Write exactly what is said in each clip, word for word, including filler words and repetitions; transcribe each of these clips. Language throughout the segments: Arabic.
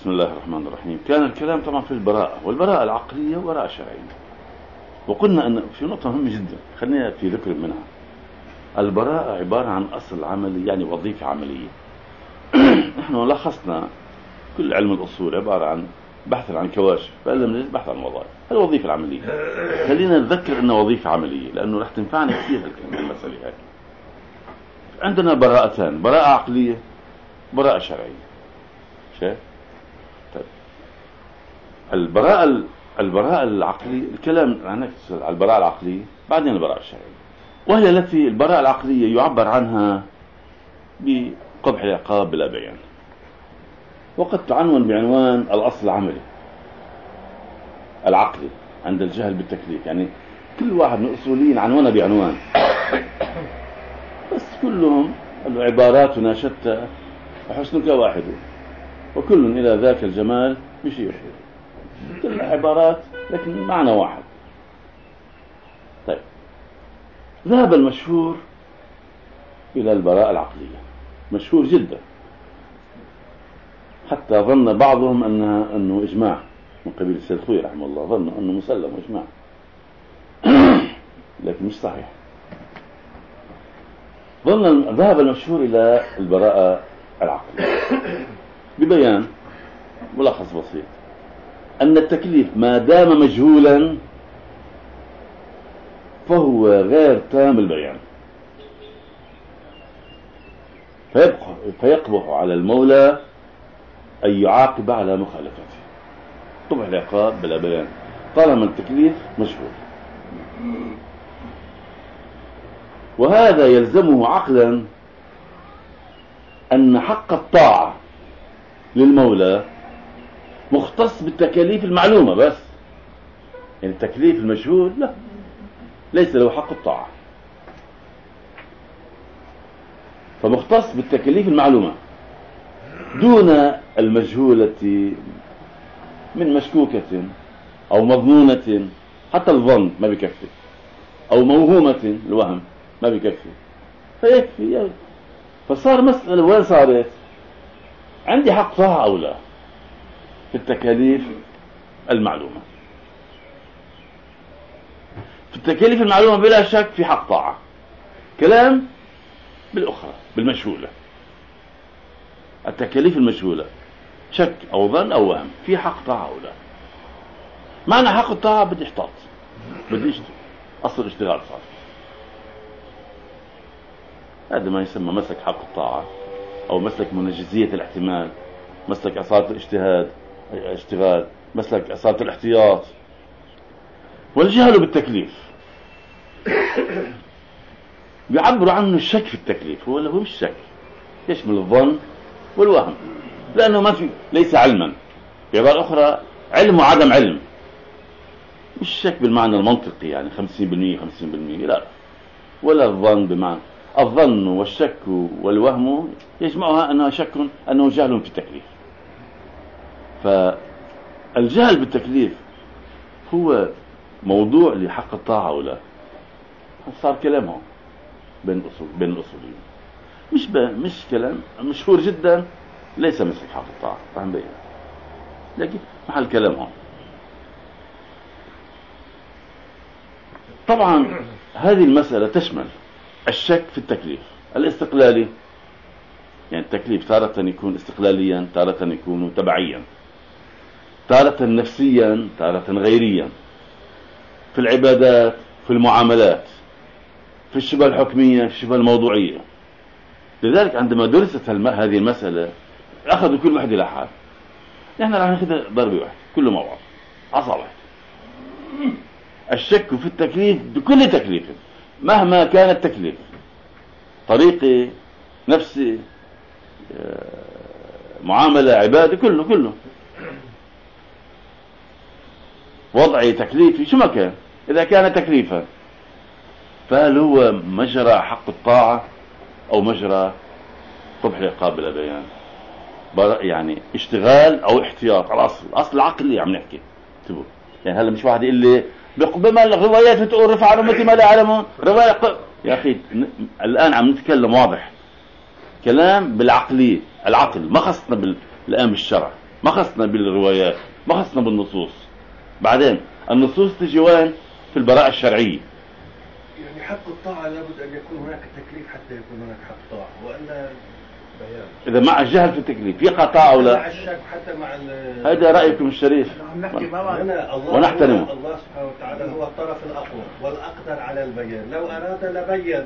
بسم الله الرحمن الرحيم. كان الكلام طبعا في البراءة، والبراءة العقلية وبراءة شرعية. وقلنا أن في نقطة مهمة جدا خلينا في ذكر منها. البراءة عبارة عن أصل عملي، يعني وظيفة عملية. نحن لخصنا كل علم الأصول عبارة عن بحث عن كواشف، فإلا من بحث عن وظائف. هذه الوظيفة العملية. خلينا نتذكر أنها وظيفة عملية لأنه رح تنفعنا كثير المسألة هاي. عندنا براءتان، براءة عقلية وبراءة شرعية. شايف؟ طيب البراءة البراءة العقلية، الكلام عن البراءة العقلية بعدين البراءة الشرعية، وهي التي البراءة العقلية يعبر عنها بقبح العقاب بلا بيان، وقد تعنون بعنوان الأصل العملي العقلي عند الجهل بالتكليف. يعني كل واحد من الأصوليين عنوانه بعنوان، بس كلهم عباراتنا شتى وحسنك واحد، وكل إلى ذاك الجمال يشير. كل عبارات لكن معنى واحد. طيب ذهب المشهور إلى البراءة العقلية، مشهور جدا، حتى ظن بعضهم أنها أنه إجماع من قبيل السيد خوي رحمه الله، ظنوا أنه مسلم وإجماع. لكن مش صحيح. ظن ذهب المشهور إلى البراءة العقلية ببيان ملخص بسيط: أن التكليف ما دام مجهولا فهو غير تام البيان، فيقبح على المولى أن يعاقب على مخالفته، قبح العقاب بلا بيان طالما التكليف مجهول. وهذا يلزمه عقلا أن حق الطاعة للمولى مختص بالتكاليف المعلومة بس. يعني التكليف المجهول لا، ليس له حق الطاعة، فمختص بالتكاليف المعلومة دون المجهولة من مشكوكة أو مظنونة. حتى الظن ما بيكفي، أو موهومة الوهم ما بيكفي، فيكفي. فصار مسألة وين صارت؟ عندي حق طاعة أو لا في التكاليف المعلومة. في التكاليف المعلومة بلا شك في حق طاعة. كلام بالأخرى بالمجهولة، التكاليف المجهولة شك أو ظن أو وهم في حق طاعة أو لا. معنى حق الطاعة بدي احتاط، بدي اشتغل، أصل اشتغال صار. هذا ما يسمى مسلك حق الطاعة، أو مسلك منجزية الاحتمال، مسلك أصالة الاجتهاد اشتغال، مسلك أصالة الاحتياط. والجهل بالتكليف بيعبروا عنه الشك في التكليف. هو هو مش شك، يشمل الظن والوهم، لأنه ما في ليس علما. بعبارة أخرى علم وعدم علم، مش شك بالمعنى المنطقي يعني خمسين بالمئة خمسين بالمئة، لا، ولا الظن بمعنى الظن والشك والوهم يجمعها أنه شك، أنه جهل في التكليف. فالجهل بالتكليف هو موضوع لحق الطاعة ولا. صار كلامهم بين الأصول بين الأصوليين، مش مش كلام مشهور جدا، ليس مثل حق الطاعة فهم بين، لكن محل كلامهم. طبعا هذه المسألة تشمل الشك في التكليف الاستقلالي، يعني التكليف تارة يكون استقلاليا، تارة يكون تبعيا، تارة نفسيا، تارة غيريا، في العبادات، في المعاملات، في الشبه الحكمية، في الشبه الموضوعية. لذلك عندما درست هذه المسألة أخذوا كل واحد إلى حال. نحن راح ناخذ ضربة واحدة كله مع بعض، عصا واحدة. الشك في التكليف بكل تكليف مهما كان التكليف، طريقي، نفسي، معاملة، عبادة، كله كله وضعي تكليفي شو ما كان، إذا كان تكليفا فهل هو مجرى حق الطاعة أو مجرى قبح العقاب بلا بيان؟ يعني اشتغال أو احتياط على الأصل، أصل عقلي عم نحكي. تبو يعني هلا مش واحد يقول لي بما الروايات بتقول رفع عن أمتي ما لا يعلمون رواية ق... يا أخي الآن عم نتكلم واضح، كلام بالعقلية، العقل ما خصنا بال... الآن بالشرع. ما خصنا بالروايات، ما خصنا بالنصوص. بعدين النصوص تجي وين؟ في البراءة الشرعية. يعني حق الطاعة لابد أن يكون هناك تكليف حتى يكون هناك حق طاعة، وألا بيان. إذا مع الجهل في التكليف يقع طاعة أو لا؟ مع الشك حتى مع هذا رأيكم الشريف ونحترمه. الله سبحانه وتعالى هو الطرف الأقوى والأقدر على البيان، لو أراد لبين.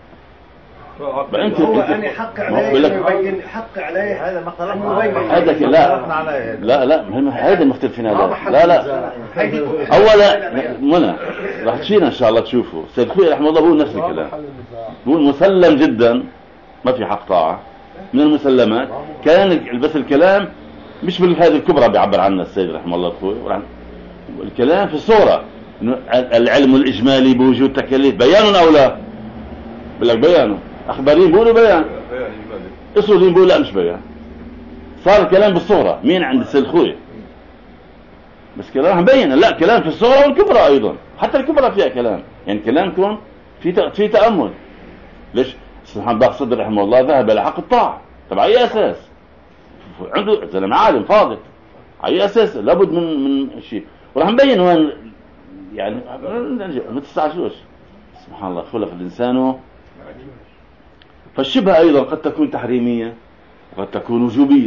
هو أنا حق عليه يبين، حق عليه هذا ما اختلفنا هذا لا لا لا مهم، هذا مختلفين هذا لا لا أولا منى راح تشينا إن شاء الله تشوفوا سيد خوي رحمه الله بقول نفس الكلام، بقول مسلم جدا ما في حق طاعة من المسلمات. كان بس الكلام مش بالهذه الكبرى بيعبر عنها السيد رحمه الله خوي، الكلام في الصورة العلم الإجمالي بوجود تكاليف بيان أو لا؟ بقول لك بيانه، أخبارين بيقولوا بيان، أصولين بيقولوا لا مش بيان. صار الكلام بالصورة مين عند السيد خوي، بس كلام مبين لا كلام في الصورة والكبرى أيضا، حتى الكبرى فيها كلام، يعني كلامكم في في تأمل. ليش سبحان الله صدر رحمه الله ذهب إلى حق الطاعة؟ طبعا أي أساس؟ عنده زلمة عالم فاضل، على أي أساس؟ لابد من من شيء، وراح نبين وين يعني ما تستعجلوش. سبحان الله خلق الإنسان. فالشبهة أيضا قد تكون تحريمية وقد تكون وجوبية.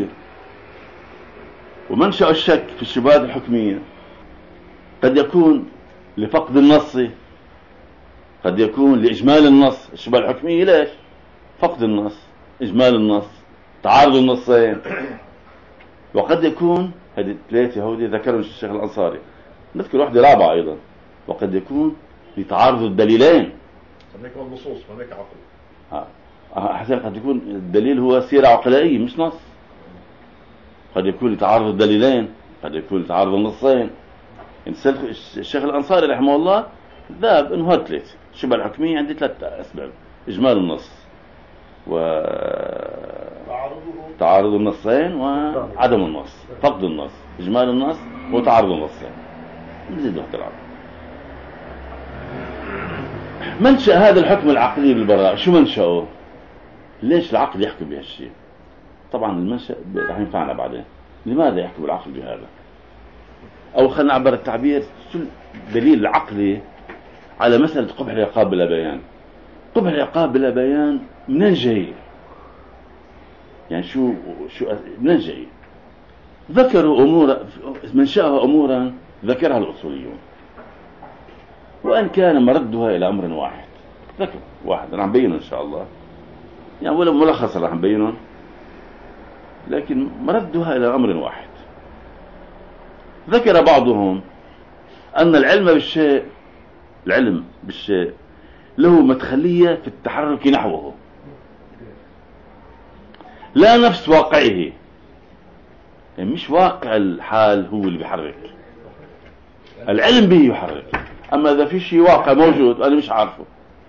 ومنشأ الشك في الشبهات الحكمية قد يكون لفقد النص، قد يكون لإجمال النص. الشبهة الحكمية ليش؟ فقد النص، إجمال النص، تعارض النصين. وقد يكون هذه الثلاثة هودي ذكرهم الشيخ الأنصاري، نذكر واحدة رابعة أيضا، وقد يكون لتعارض الدليلين. سميك النصوص سميك عقل. آه حسين قد يكون الدليل هو سيرة عقلائية مش نص. قد يكون لتعارض الدليلين، قد يكون لتعارض النصين. الشيخ الأنصاري رحمه الله ذهب انه هاد ثلاث الشبهة الحكمية عندي ثلاث أسباب: إجمال النص وتعارض النصين وعدم النص، فقد النص، إجمال النص وتعارض النصين. نزيد واحد العرض. منشأ هذا الحكم العقلي بالبراءة شو منشأه؟ ليش العقل يحكم بهالشيء؟ طبعا المنشأ رح ينفعنا بعدين. لماذا يحكم العقل بهذا؟ أو خلينا نعبر التعبير شو الدليل العقلي على مسألة قبح العقاب بلا بيان؟ قبح العقاب بلا بيان منين جاي؟ يعني شو شو منين جاي؟ ذكروا أمور منشأها أمورا ذكرها الأصوليون، وأن كان مردها إلى أمر واحد. ذكر واحد أنا عم بينه إن شاء الله، يعني ولا ملخص راح نبينه، لكن مردها إلى أمر واحد. ذكر بعضهم أن العلم بالشيء العلم بالشيء له مدخلية في التحرك نحوه، لا نفس واقعه، يعني مش واقع الحال هو اللي بيحرك، العلم به يحرك. أما إذا في شيء واقع موجود أنا مش عارفه،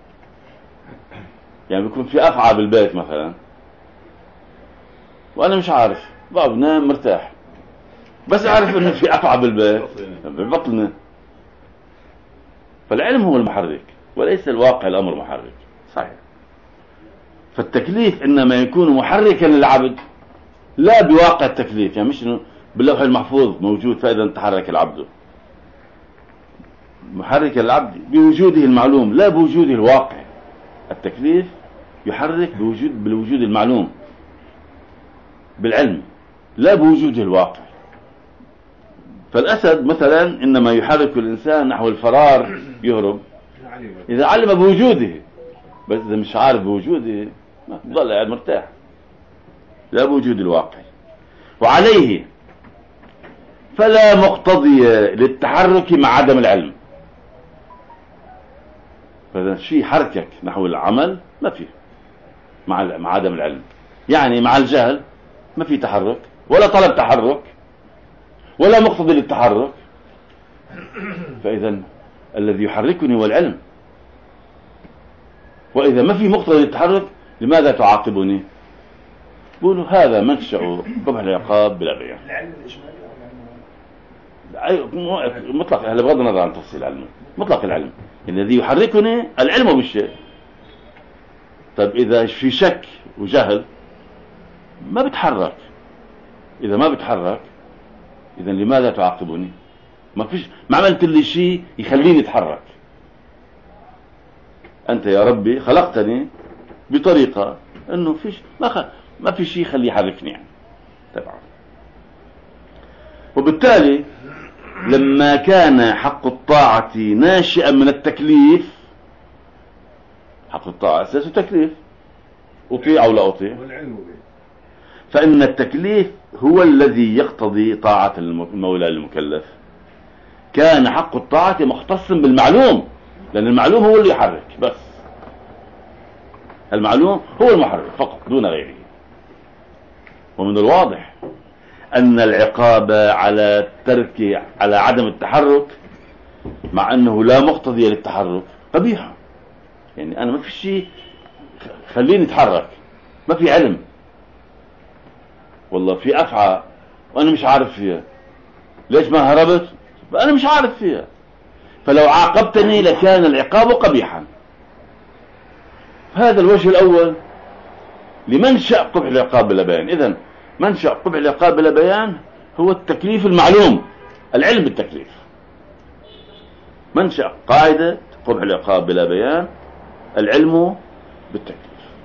يعني بيكون في أفعى بالبيت مثلا وأنا مش عارف، بقى بنام مرتاح، بس أعرف إنه في أفعى بالبيت ببطلنا. فالعلم هو المحرك وليس الواقع الأمر محرك. صحيح. فالتكليف إنما يكون محركا للعبد لا بواقع التكليف، يعني مش إنه باللوح المحفوظ موجود فإذا تحرك العبد، محرك العبد بوجوده المعلوم لا بوجوده الواقع. التكليف يحرك بوجود بالوجود المعلوم بالعلم لا بوجوده الواقع. فالأسد مثلا إنما يحرك الإنسان نحو الفرار يهرب إذا علم بوجوده، بس إذا مش عارف بوجوده ما ضل قاعد مرتاح، لا بوجود الواقع. وعليه فلا مقتضي للتحرك مع عدم العلم. فإذا شيء حركك نحو العمل ما فيه مع مع عدم العلم، يعني مع الجهل ما في تحرك ولا طلب تحرك ولا مقتضي للتحرك. فإذا الذي يحركني هو العلم، وإذا ما في مقتضي للتحرك لماذا تعاقبني؟ بقولوا هذا منشأ قبح العقاب بلا بيان. العلم الإجمالي مطلق، هذا بغض النظر عن تفصيل العلم، مطلق العلم الذي يحركني العلم بالشيء. طيب إذا في شك وجهل ما بتحرك، إذا ما بتحرك إذا لماذا تعاقبني؟ ما فيش، ما عملت لي شيء يخليني اتحرك. أنت يا ربي خلقتني بطريقة إنه فيش ما خ... ما في شيء يخليه يحركني يعني. طبعا. وبالتالي لما كان حق الطاعة ناشئا من التكليف، حق الطاعة أساسه تكليف، أطيع أو لا أطيع، فإن التكليف هو الذي يقتضي طاعة المولى المكلف. كان حق الطاعة مختصا بالمعلوم، لأن المعلوم هو اللي يحرك بس، المعلوم هو المحرك فقط دون غيره. ومن الواضح أن العقاب على الترك على عدم التحرك مع أنه لا مقتضي للتحرك قبيحة. يعني أنا ما في شيء خليني اتحرك، ما في علم، والله في أفعى وأنا مش عارف فيها، ليش ما هربت؟ فأنا مش عارف فيها، فلو عاقبتني لكان العقاب قبيحا. هذا الوجه الأول لمنشأ قبح العقاب بلا بيان. إذن منشأ قبح العقاب بلا بيان هو التكليف المعلوم، العلم بالتكليف. منشأ قاعدة قبح العقاب بلا بيان العلم بالتكليف.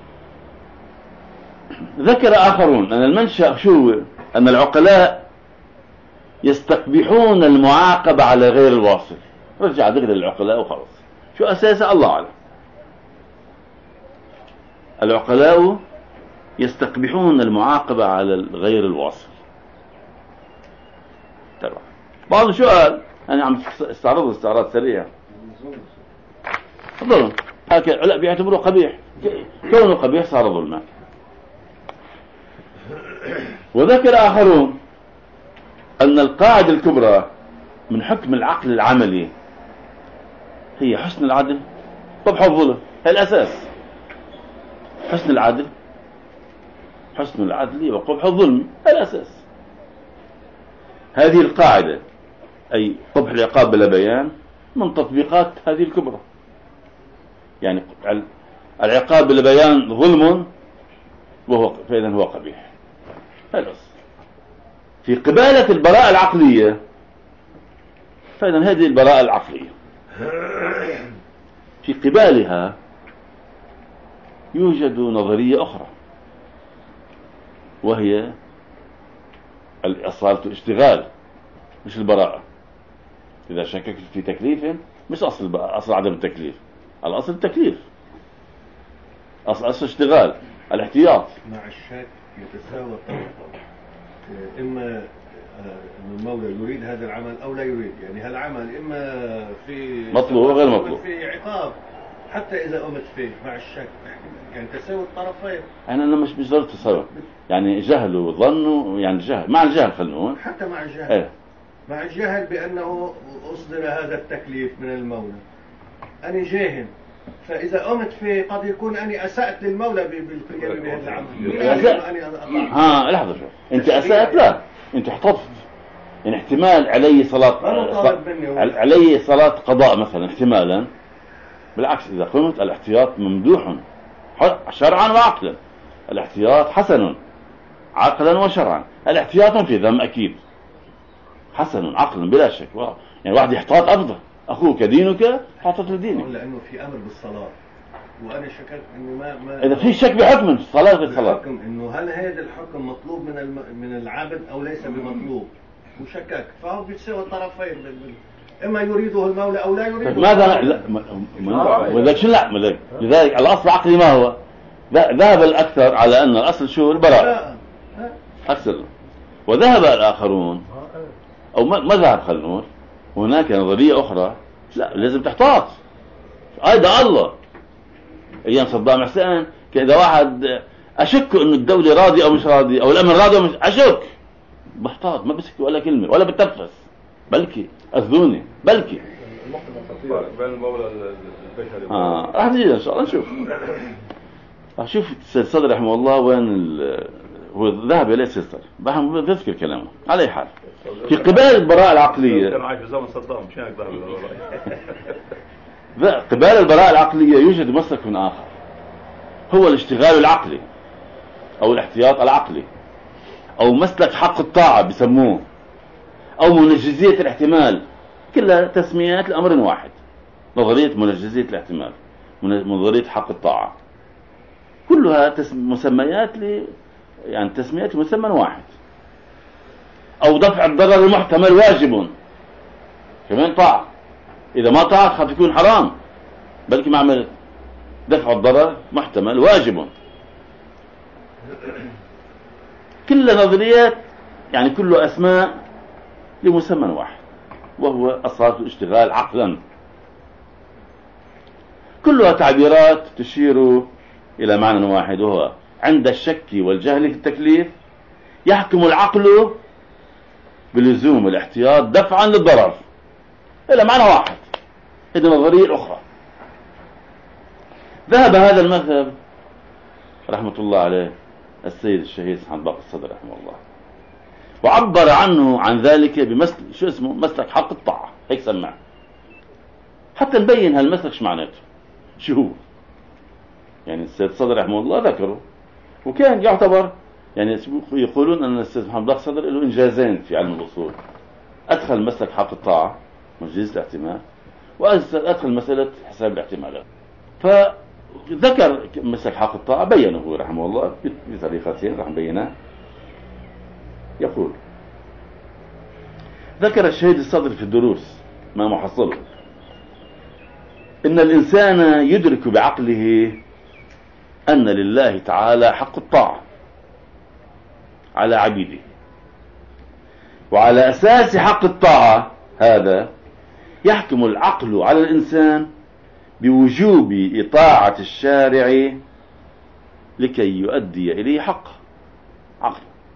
ذكر آخرون أن المنشأ شو؟ أن العقلاء يستقبحون المعاقبة على غير الواصل. رجع ذكر العقلاء وخلص. شو أساسه؟ الله أعلم. العقلاء يستقبحون المعاقبة على غير الواصل. تمام. بعض سؤال أنا عم استعرض استعراض سريع. تفضلوا. هكذا لا بيعتبروه قبيح، كونه قبيح صار ظلما. وذكر آخرون أن القاعدة الكبرى من حكم العقل العملي هي حسن العدل قبح الظلم. هي الأساس. حسن العدل، حسن العدل وقبح الظلم، هي الأساس. هذه القاعدة أي قبح العقاب بلا بيان من تطبيقات هذه الكبرى. يعني العقاب بلا بيان ظلم وهو فإذا هو قبيح. بس في قبالة البراءة العقلية، فإذا هذه البراءة العقلية في قبالها يوجد نظرية أخرى، وهي الأصالة اشتغال مش البراءة. إذا شككت في تكليف مش أصل أصل عدم التكليف، الأصل التكليف، أصل أصل اشتغال الاحتياط. مع الشك يتساوى الطرفان، إما المولى يريد هذا العمل أو لا يريد. يعني هالعمل إما في مطلوب وغير مطلوب، في عقاب حتى إذا قمت فيه مع الشك، يعني تساوي الطرفين. يعني أنا مش مش ضروري تساوي، يعني جهل وظن، يعني جهل مع الجهل خلينا نقول، حتى مع الجهل ايه. مع الجهل بأنه أصدر هذا التكليف من المولى، أنا جاهل، فإذا قمت فيه قد يكون أني أسأت للمولى بالقيام بهذا العمل. ها لحظة شوف، أنت أسأت؟ لا، أنت احتطت. يعني احتمال علي صلاة علي صلاة قضاء مثلا، احتمالا. بالعكس إذا قمت الاحتياط ممدوح شرعا وعقلا. الاحتياط حسن عقلا وشرعا. الاحتياط في ذم أكيد حسن عقلا بلا شك. يعني واحد يحتاط أفضل. أخوك دينك حاطط لدينك، لأنه في أمر بالصلاة، وأنا شككت إنه ما ما إذا في شك بحكم الصلاة غير الصلاة، بحكم إنه هل هذا الحكم مطلوب من الم... من العبد أو ليس بمطلوب، وشكك، فهو بيتساوي الطرفين، إما يريده المولى أو لا يريده. ماذا لا ولذلك شو لا ملك. لذلك الأصل العقلي ما هو؟ ذهب الأكثر على أن الأصل شو؟ البراءة أكثر. وذهب الآخرون أو ما ذهب خلينا نقول هناك نظرية أخرى، لا لازم تحتاط. أيضا الله أيام صدام حسين كإذا واحد أشك إنه الدولة راضية أو مش راضية أو الأمن راضي أو مش، أشك بحتاط، ما بسكت ولا كلمة ولا بتنفس، بلكي أذوني بلكي. بين المولى البشري آه راح نجي إن شاء الله نشوف. شوف السيد صدر رحمه الله وين ال... هو ذهب إليه السيستر بهم تذكر كلامه. على أي حال في قبال البراءة العقلية، كان عايش في زمن صدام مش هيك ذهب قبال البراءة العقلية يوجد مسلك آخر، هو الاشتغال العقلي أو الاحتياط العقلي، أو مسلك حق الطاعة بسموه. أو منجزية الاحتمال، كلها تسميات لأمر واحد. نظرية منجزية الاحتمال، نظرية حق الطاعة، كلها تسم... مسميات ل... يعني تسميات مسمى واحد. أو دفع الضرر المحتمل واجب، كمان طاعة، إذا ما طاعت قد تكون حرام، بلكي ما عملت. دفع الضرر محتمل واجب. كل نظريات يعني كل أسماء لمسمى واحد، وهو أصالة الاشتغال عقلا. كلها تعبيرات تشير إلى معنى واحد، وهو عند الشك والجهل في التكليف يحكم العقل بلزوم الاحتياط دفعا للضرر، إلى معنى واحد. هذه نظرية أخرى. ذهب هذا المذهب رحمة الله عليه السيد الشهيد سبحان باقي الصدر رحمه الله، وعبر عنه عن ذلك بمسلك شو اسمه مسلك حق الطاعة، هيك سمع، حتى نبين هالمسلك شو معناته، شو هو. يعني السيد الصدر رحمه الله ذكره، وكان يعتبر يعني يقولون أن السيد محمد باقي الصدر له إنجازين في علم الأصول. أدخل مسلك حق الطاعة مجلس الاحتمال، وأدخل مسألة حساب الاحتمالات. فذكر مسلك حق الطاعة بينه رحمه الله بطريقتين رح نبينها. يقول: ذكر الشهيد الصدر في الدروس ما محصله إن الإنسان يدرك بعقله أن لله تعالى حق الطاعة على عبيده، وعلى أساس حق الطاعة هذا يحكم العقل على الإنسان بوجوب إطاعة الشارع لكي يؤدي إليه حقه عقل.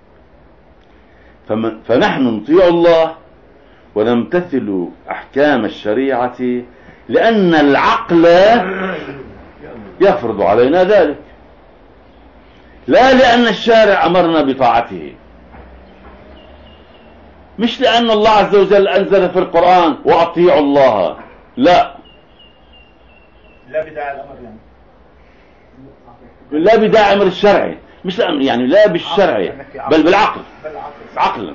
فنحن نطيع الله ونمتثل أحكام الشريعة لأن العقل يفرض علينا ذلك، لا لأن الشارع أمرنا بطاعته، مش لأن الله عز وجل أنزل في القرآن وأطيعوا الله، لا لا بداعي الأمر، يعني لا بداعي أمر الشرعي، مش يعني لا بالشرع بل بالعقل، عقلا،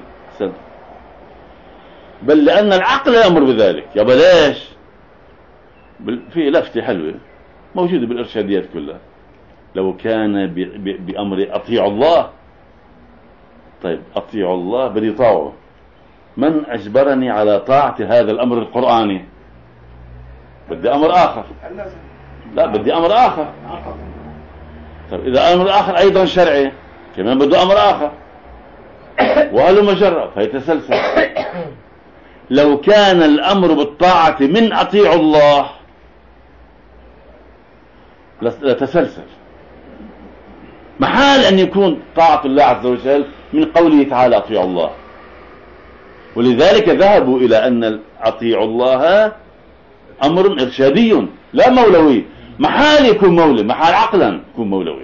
بل لأن العقل يأمر بذلك. يا بلاش في لفتة حلوة موجودة بالإرشاديات كلها، لو كان بأمر أطيعوا الله. طيب أطيعوا الله بدي طاعه، من أجبرني على طاعة هذا الأمر القرآني؟ بدي أمر آخر، لا بدي أمر آخر. طيب إذا أمر آخر أيضا شرعي كمان بده أمر آخر، وهل مجرد فيتسلسل. لو كان الأمر بالطاعة من أطيعوا الله لتسلسل، محال أن يكون طاعة الله عز وجل من قوله تعالى أطيعوا الله. ولذلك ذهبوا إلى أن أطيعوا الله أمر إرشادي لا مولوي، محال يكون مولوي، محال عقلا يكون مولوي،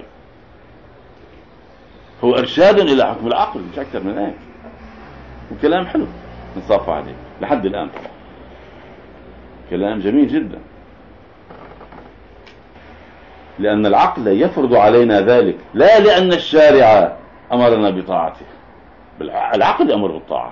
هو إرشاد إلى حكم العقل مش أكثر من هيك. وكلام حلو نصافى عليه لحد الآن طبعا، كلام جميل جدا، لأن العقل يفرض علينا ذلك، لا لأن الشارع أمرنا بطاعته، العقل أمر بالطاعة.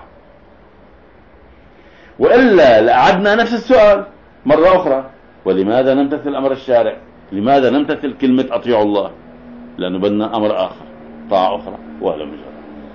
وإلا لأعدنا نفس السؤال مرة أخرى: ولماذا نمتثل أمر الشارع؟ لماذا نمتثل كلمة أطيعوا الله؟ لأنه بدنا أمر آخر، طاعة أخرى، وهلا مجرد.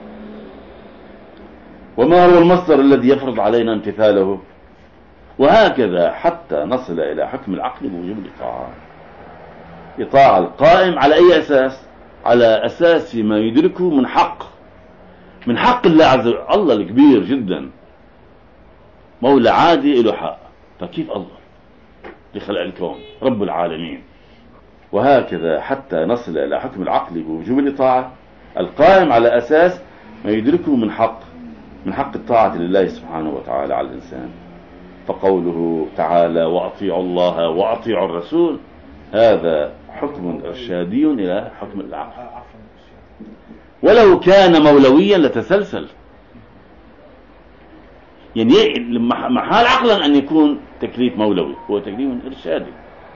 وما هو المصدر الذي يفرض علينا امتثاله؟ وهكذا حتى نصل إلى حكم العقل بوجوب الإطاعة. إطاعة القائم على أي أساس؟ على أساس ما يدركه من حق، من حق الله عز وجل. الله الكبير جدا مولى عادي له حق، فكيف الله لخلق الكون رب العالمين؟ وهكذا حتى نصل إلى حكم العقل بوجوب الإطاعة القائم على أساس ما يدركه من حق، من حق الطاعة لله سبحانه وتعالى على الإنسان. فقوله تعالى وأطيعوا الله وأطيعوا الرسول هذا حكم إرشادي إلى حكم العقل. ولو كان مولويا لتسلسل، يعني محال عقلا أن يكون تكليف مولوي، هو تكليف إرشادي.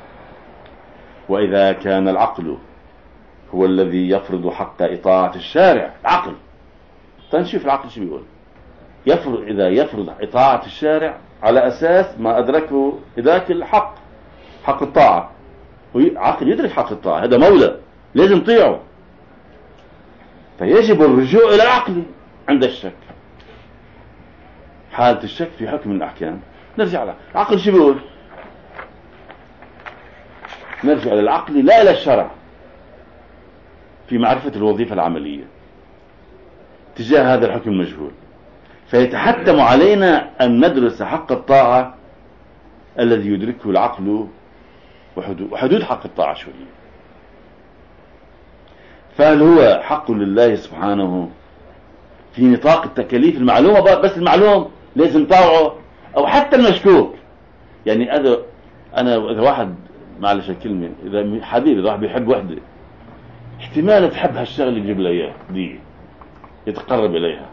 وإذا كان العقل هو الذي يفرض حق إطاعة الشارع، العقل، تنشوف العقل شو بيقول. يفرض إذا يفرض إطاعة الشارع على أساس ما أدركه ذاك الحق، حق الطاعة، عقل يدرك حق الطاعة، هذا مولى لازم طيعه، فيجب الرجوع إلى عقله عند الشك. حالة الشك في حكم من الأحكام نرجع له. عقل شو بيقول؟ نرجع للعقل لا إلى الشرع في معرفة الوظيفة العملية تجاه هذا الحكم المجهول. فيتحتم علينا أن ندرس حق الطاعة الذي يدركه العقل وحدود حق الطاعة شوية. فهل هو حق لله سبحانه في نطاق التكاليف المعلومة بس المعلوم لازم طاوعه، أو حتى المشكوك؟ يعني هذا أنا إذا واحد معلش الكلمة، إذا حبيبي إذا واحد بيحب وحدة احتمال تحب هالشغل يجيب لها إياه دي يتقرب إليها،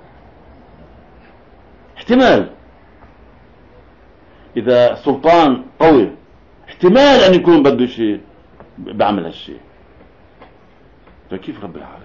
احتمال. إذا سلطان قوي احتمال أن يكون بده شيء بعمل هالشيء. فكيف رب العالمين؟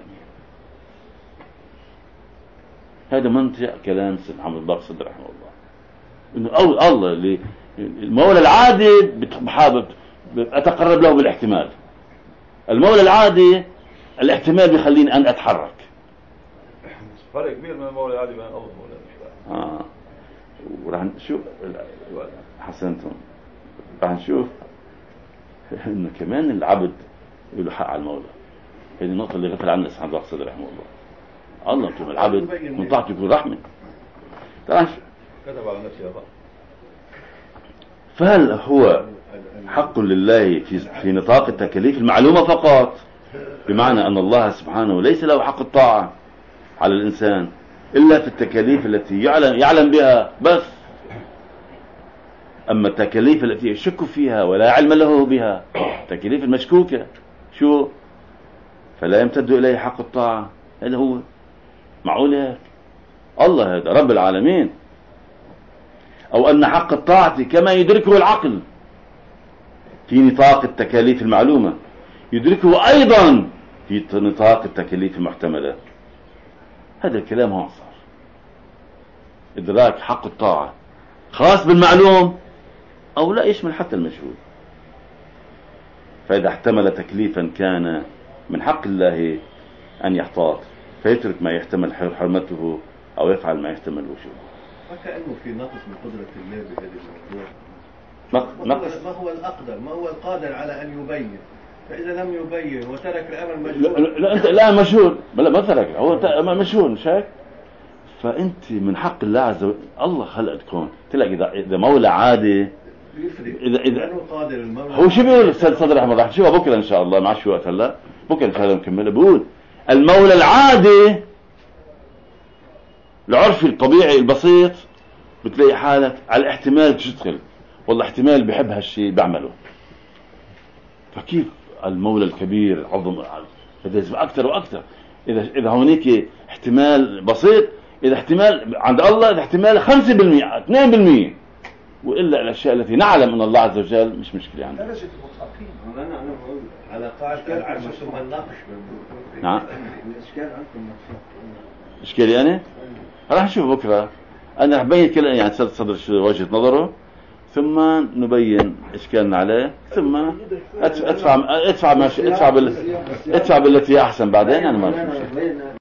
هذا منطق كلام سيد محمد باقر صدر رحمه الله، انه أو الله اللي المولى العادي بحابب اتقرب له بالاحتمال. المولى العادي الاحتمال بيخليني ان اتحرك. فرق كبير من المولى العادي وبين الله المولى. اه وراح نشوف حسنتم، راح نشوف انه كمان العبد له حق على المولى. هذه النقطة اللي غفل عنها سيد محمد باقر صدر رحمه الله. الله يكون العبد من طاعته يكون رحمة. تعرف كتب على نفسه هذا. فهل هو حق لله في في نطاق التكاليف المعلومة فقط، بمعنى أن الله سبحانه ليس له حق الطاعة على الإنسان إلا في التكاليف التي يعلم يعلم بها بس، أما التكاليف التي يشك فيها ولا علم له بها، التكاليف المشكوكة شو فلا يمتد إليه حق الطاعة؟ هذا هو معقول هيك؟ الله هذا رب العالمين. أو أن حق الطاعة كما يدركه العقل في نطاق التكاليف المعلومة يدركه أيضا في نطاق التكاليف المحتملة. هذا الكلام هو صار إدراك حق الطاعة خاص بالمعلوم أو لا يشمل حتى المجهول. فإذا احتمل تكليفا كان من حق الله أن يحتاط فيترك ما يحتمل حرمته أو يفعل ما يحتمل وجوده. وكأنه في نقص من قدرة الله بهذا الموضوع. نقص ما هو الأقدر، ما هو القادر على أن يبين، فإذا لم يبين وترك الأمر مجهول. لا, لا أنت لا مجهول، لا ما ترك، هو مجهول مش هيك؟ فأنت من حق الله عز وجل، الله خلق الكون، تلاقي إذا إذا مولى عادي إذا إذا قادر المولى هو شو بيقول صدر أحمد راح نشوفها بكرة إن شاء الله، مع شو وقت هلا بكرة إن شاء الله نكملها. بيقول المولى العادي العرفي الطبيعي البسيط بتلاقي حالك على الاحتمال تشتغل، والله احتمال بحب هالشيء بعمله. فكيف المولى الكبير العظم هذا أكثر وأكثر؟ إذا إذا هونيك احتمال بسيط، إذا احتمال عند الله إذا احتمال خمسة بالمئة اثنين بالمئة، وإلا الأشياء التي نعلم أن الله عز وجل مش مشكلة عندنا. درجة المتحقين أنا أنا بقول على قاعدة العرش ثم النقش. نعم. الإشكال عندكم إشكالي يعني؟ راح نشوف بكرة. أنا راح بين كل يعني صدر وجهة نظره ثم نبين إشكالنا عليه ثم أدفع أدفع أدفع, ادفع, ادفع, بال ادفع بالتي أحسن بعدين. يعني ما في مشكلة.